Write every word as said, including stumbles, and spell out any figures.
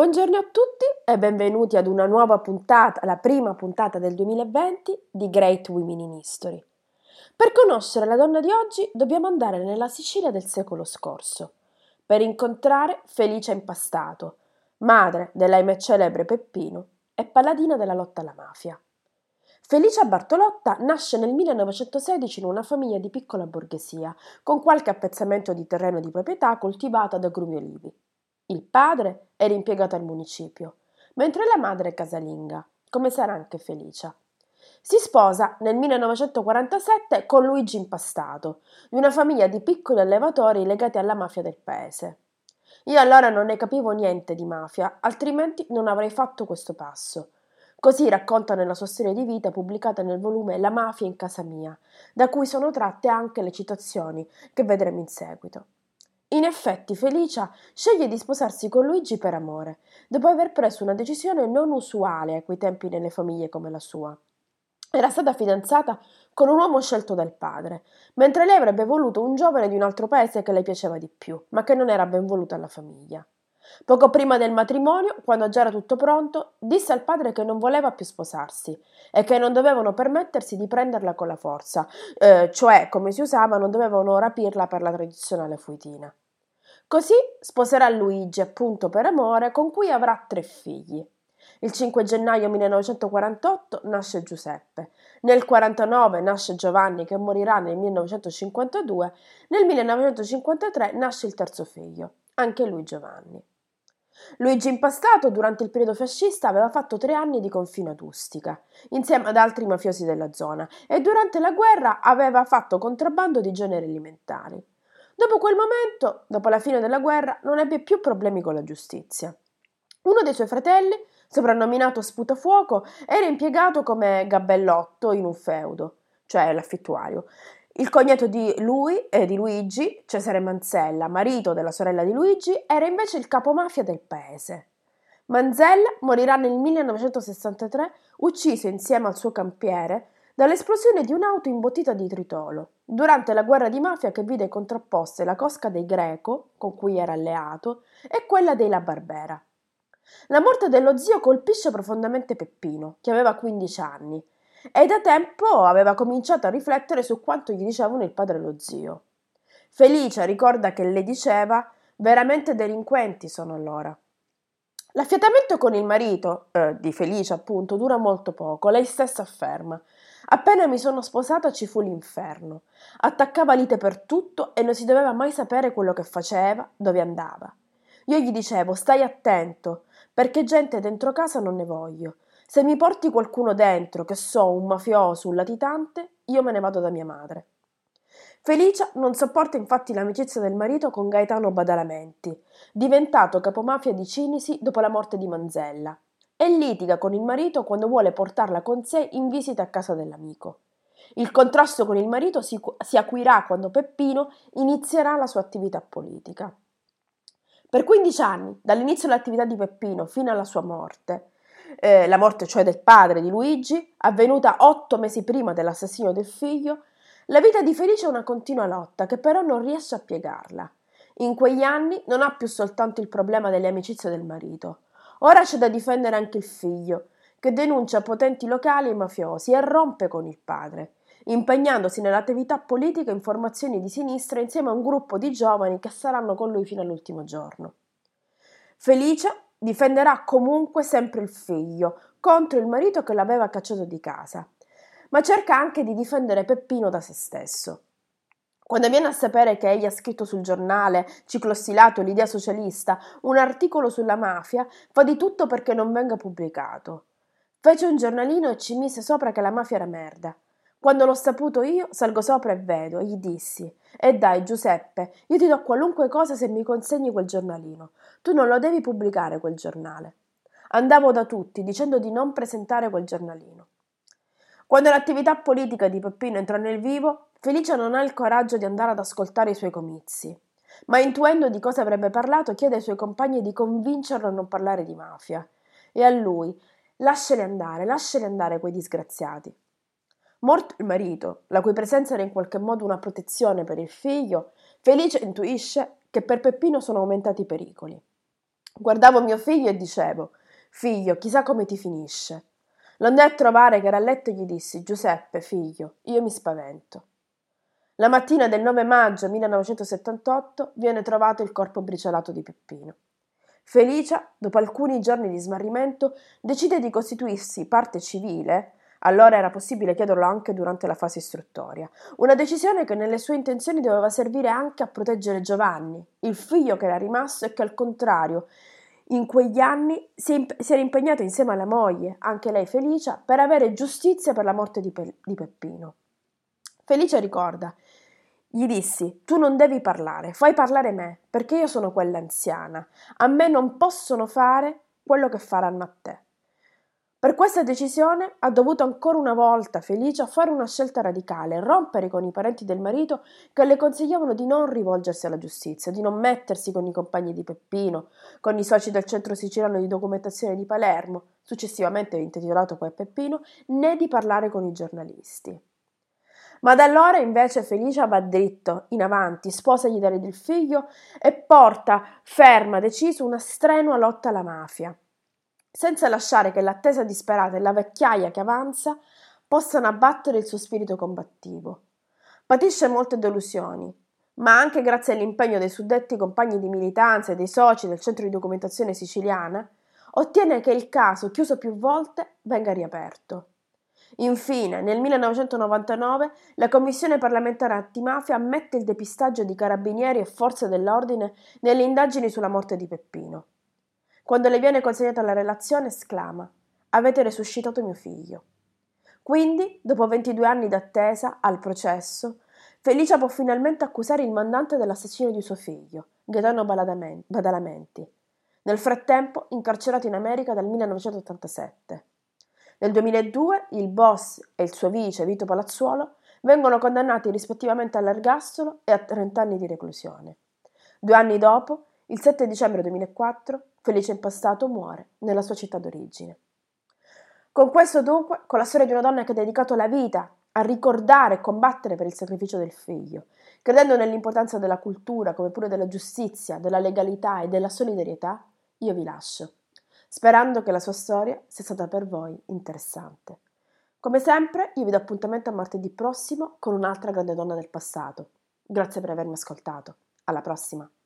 Buongiorno a tutti e benvenuti ad una nuova puntata, la prima puntata del duemilaventi di Great Women in History. Per conoscere la donna di oggi dobbiamo andare nella Sicilia del secolo scorso, per incontrare Felicia Impastato, madre dell'ahimè celebre Peppino e paladina della lotta alla mafia. Felicia Bartolotta nasce nel millenovecentosedici in una famiglia di piccola borghesia, con qualche appezzamento di terreno di proprietà coltivata da grumi olivi. Il padre era impiegato al municipio, mentre la madre è casalinga, come sarà anche Felicia. Si sposa nel millenovecentoquarantasette con Luigi Impastato, di una famiglia di piccoli allevatori legati alla mafia del paese. Io allora non ne capivo niente di mafia, altrimenti non avrei fatto questo passo. Così racconta nella sua storia di vita pubblicata nel volume La mafia in casa mia, da cui sono tratte anche le citazioni che vedremo in seguito. In effetti Felicia sceglie di sposarsi con Luigi per amore, dopo aver preso una decisione non usuale a quei tempi nelle famiglie come la sua. Era stata fidanzata con un uomo scelto dal padre, mentre lei avrebbe voluto un giovane di un altro paese che le piaceva di più, ma che non era ben voluto alla famiglia. Poco prima del matrimonio, quando già era tutto pronto, disse al padre che non voleva più sposarsi e che non dovevano permettersi di prenderla con la forza, eh, cioè, come si usava, non dovevano rapirla per la tradizionale fuitina. Così sposerà Luigi, appunto per amore, con cui avrà tre figli. Il cinque gennaio millenovecentoquarantotto nasce Giuseppe, nel quarantanove nasce Giovanni che morirà nel millenovecentocinquantadue, nel millenovecentocinquantatré nasce il terzo figlio, anche lui Giovanni. Luigi Impastato durante il periodo fascista aveva fatto tre anni di confino ad Ustica, insieme ad altri mafiosi della zona, e durante la guerra aveva fatto contrabbando di generi alimentari. Dopo quel momento, dopo la fine della guerra, non ebbe più problemi con la giustizia. Uno dei suoi fratelli, soprannominato Sputafuoco, era impiegato come gabellotto in un feudo, cioè l'affittuario. Il cognato di lui e di Luigi, Cesare Manzella, marito della sorella di Luigi, era invece il capomafia del paese. Manzella morirà nel millenovecentosessantatré, ucciso insieme al suo campiere dall'esplosione di un'auto imbottita di tritolo, durante la guerra di mafia che vide contrapposte la cosca dei Greco, con cui era alleato, e quella dei La Barbera. La morte dello zio colpisce profondamente Peppino, che aveva quindici anni, e da tempo aveva cominciato a riflettere su quanto gli dicevano il padre e lo zio. Felicia ricorda che le diceva: veramente delinquenti sono allora. L'affiatamento con il marito, eh, di Felicia appunto, dura molto poco, lei stessa afferma. Appena mi sono sposata ci fu l'inferno. Attaccava lite per tutto e non si doveva mai sapere quello che faceva, dove andava. Io gli dicevo: stai attento, perché gente dentro casa non ne voglio. Se mi porti qualcuno dentro, che so, un mafioso, un latitante, io me ne vado da mia madre. Felicia non sopporta infatti l'amicizia del marito con Gaetano Badalamenti, diventato capomafia di Cinisi dopo la morte di Manzella, e litiga con il marito quando vuole portarla con sé in visita a casa dell'amico. Il contrasto con il marito si, si acuirà quando Peppino inizierà la sua attività politica. Per quindici anni, dall'inizio dell'attività di Peppino fino alla sua morte, eh, la morte cioè del padre di Luigi, avvenuta otto mesi prima dell'assassinio del figlio, la vita di Felice è una continua lotta che però non riesce a piegarla. In quegli anni non ha più soltanto il problema delle amicizie del marito. Ora c'è da difendere anche il figlio, che denuncia potenti locali e mafiosi e rompe con il padre, impegnandosi nell'attività politica in formazioni di sinistra insieme a un gruppo di giovani che saranno con lui fino all'ultimo giorno. Felicia difenderà comunque sempre il figlio contro il marito che l'aveva cacciato di casa, ma cerca anche di difendere Peppino da se stesso. Quando viene a sapere che egli ha scritto sul giornale ciclostilato L'idea socialista un articolo sulla mafia, fa di tutto perché non venga pubblicato. Fece un giornalino e ci mise sopra che la mafia era merda. Quando l'ho saputo io, salgo sopra e vedo, e gli dissi: e dai Giuseppe, io ti do qualunque cosa se mi consegni quel giornalino. Tu non lo devi pubblicare quel giornale. Andavo da tutti dicendo di non presentare quel giornalino. Quando l'attività politica di Peppino entrò nel vivo, Felicia non ha il coraggio di andare ad ascoltare i suoi comizi, ma intuendo di cosa avrebbe parlato chiede ai suoi compagni di convincerlo a non parlare di mafia. E a lui: lasciali andare, lasciali andare quei disgraziati. Morto il marito, la cui presenza era in qualche modo una protezione per il figlio, Felice intuisce che per Peppino sono aumentati i pericoli. Guardavo mio figlio e dicevo: figlio, chissà come ti finisce. Lo andai a trovare che era a letto e gli dissi: Giuseppe, figlio, io mi spavento. La mattina del nove maggio millenovecentosettantotto viene trovato il corpo briciolato di Peppino. Felicia, dopo alcuni giorni di smarrimento, decide di costituirsi parte civile. Allora era possibile chiederlo anche durante la fase istruttoria. Una decisione che nelle sue intenzioni doveva servire anche a proteggere Giovanni, il figlio che era rimasto e che al contrario in quegli anni si, imp- si era impegnato insieme alla moglie, anche lei Felicia, per avere giustizia per la morte di, Pe- di Peppino. Felicia ricorda: gli dissi: tu non devi parlare, fai parlare me, perché io sono quella anziana. A me non possono fare quello che faranno a te. Per questa decisione ha dovuto ancora una volta Felicia fare una scelta radicale, rompere con i parenti del marito che le consigliavano di non rivolgersi alla giustizia, di non mettersi con i compagni di Peppino, con i soci del Centro Siciliano di Documentazione di Palermo, successivamente intitolato poi a Peppino, né di parlare con i giornalisti. Ma da allora invece Felicia va dritto, in avanti, sposa gli dare del figlio e porta ferma, deciso, una strenua lotta alla mafia, senza lasciare che l'attesa disperata e la vecchiaia che avanza possano abbattere il suo spirito combattivo. Patisce molte delusioni, ma anche grazie all'impegno dei suddetti compagni di militanza e dei soci del centro di documentazione siciliana, ottiene che il caso, chiuso più volte, venga riaperto. Infine, nel millenovecentonovantanove, la Commissione parlamentare antimafia ammette il depistaggio di carabinieri e forze dell'ordine nelle indagini sulla morte di Peppino. Quando le viene consegnata la relazione, esclama: avete resuscitato mio figlio. Quindi, dopo ventidue anni d'attesa, al processo, Felicia può finalmente accusare il mandante dell'assassinio di suo figlio, Gaetano Badalamenti, nel frattempo incarcerato in America dal millenovecentottantasette. Nel duemiladue il boss e il suo vice, Vito Palazzuolo, vengono condannati rispettivamente all'ergastolo e a trenta anni di reclusione. Due anni dopo, il sette dicembre duemilaquattro, Felice Impastato muore nella sua città d'origine. Con questo dunque, con la storia di una donna che ha dedicato la vita a ricordare e combattere per il sacrificio del figlio, credendo nell'importanza della cultura come pure della giustizia, della legalità e della solidarietà, io vi lascio, sperando che la sua storia sia stata per voi interessante. Come sempre, io vi do appuntamento a martedì prossimo con un'altra grande donna del passato. Grazie per avermi ascoltato. Alla prossima!